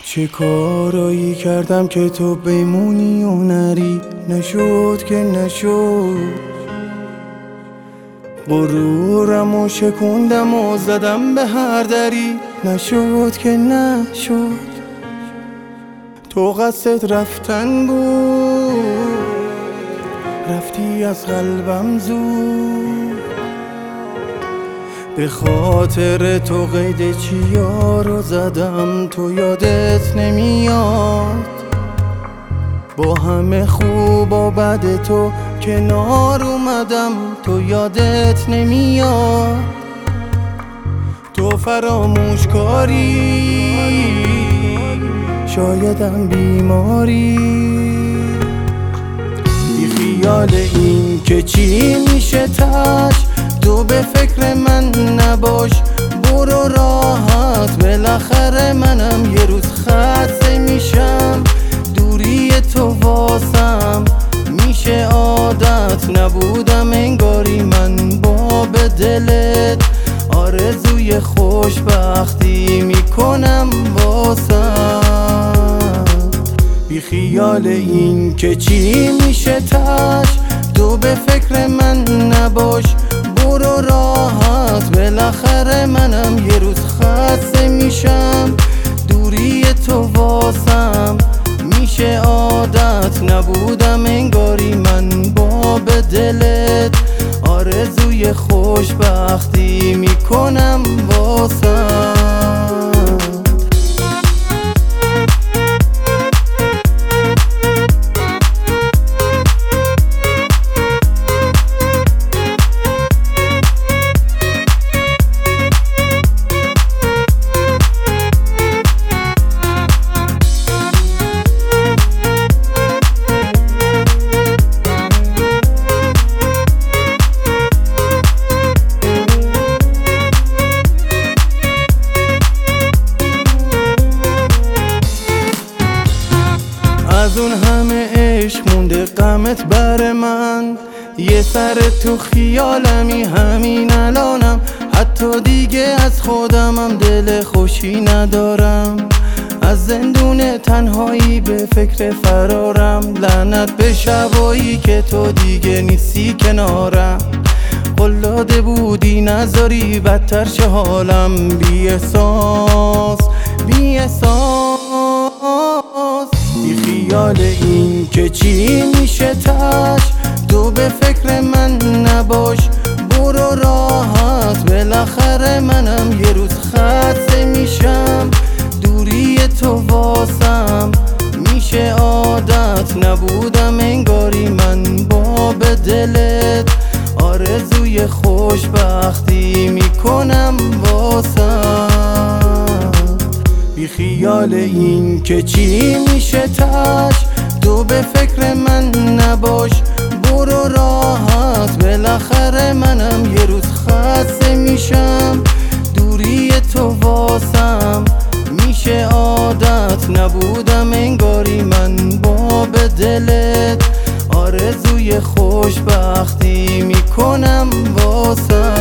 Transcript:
چه کارایی کردم که تو بمونی و نری؟ نشد که نشد. غرورمو شکوندم و زدم به هر دری، نشد که نشد. تو قصدت رفتن بود، رفتی از قلبم زود. به خاطر تو قید چیا رو زدم، تو یادت نمیاد. با همه خوب و بد تو کنار اومدم، تو یادت نمیاد. تو فراموش کاری، شایدم بیماری. بی خیال این که چی میشه تش، تو به فکر من نباش، برو راحت. بالاخره منم یه روز خسته میشم، دوری تو واسم میشه عادت. نبودم انگاری من باب دلت، آرزوی خوشبختی میکنم واسم. بی خیال این که چی میشه تش، تو به فکر من نباش، برو راحت. بالاخره منم یه روز خسته میشم، دوری تو واسم میشه عادت. نبودم انگاری من باب دلت، آرزوی خوشبختی میکنم واسم. از اون همه عشق مونده غمت بر من، یه سر تو خیالمی همین الانم. حتی دیگه از خودمم دل خوشی ندارم، از زندون تنهایی به فکر فرارم. لعنت به شبایی که تو دیگه نیستی کنارم. قول داده بودی نذاری بدتر شه حالم، بی احساس بی احساس. بی خیال این که چی میشه تش، تو به فکر من نباش، برو راحت. بالاخره منم یه روز خسته میشم، دوری تو واسم میشه عادت. نبودم انگاری من باب دلت، آرزوی خوشبختی میکنم واسم. بی خیال این که چی میشه تش، تو به فکر من نباش، برو راحت. بالاخره منم یه روز خسته میشم، دوری تو واسم میشه عادت. نبودم انگاری من باب دلت، آرزوی خوشبختی میکنم واسم.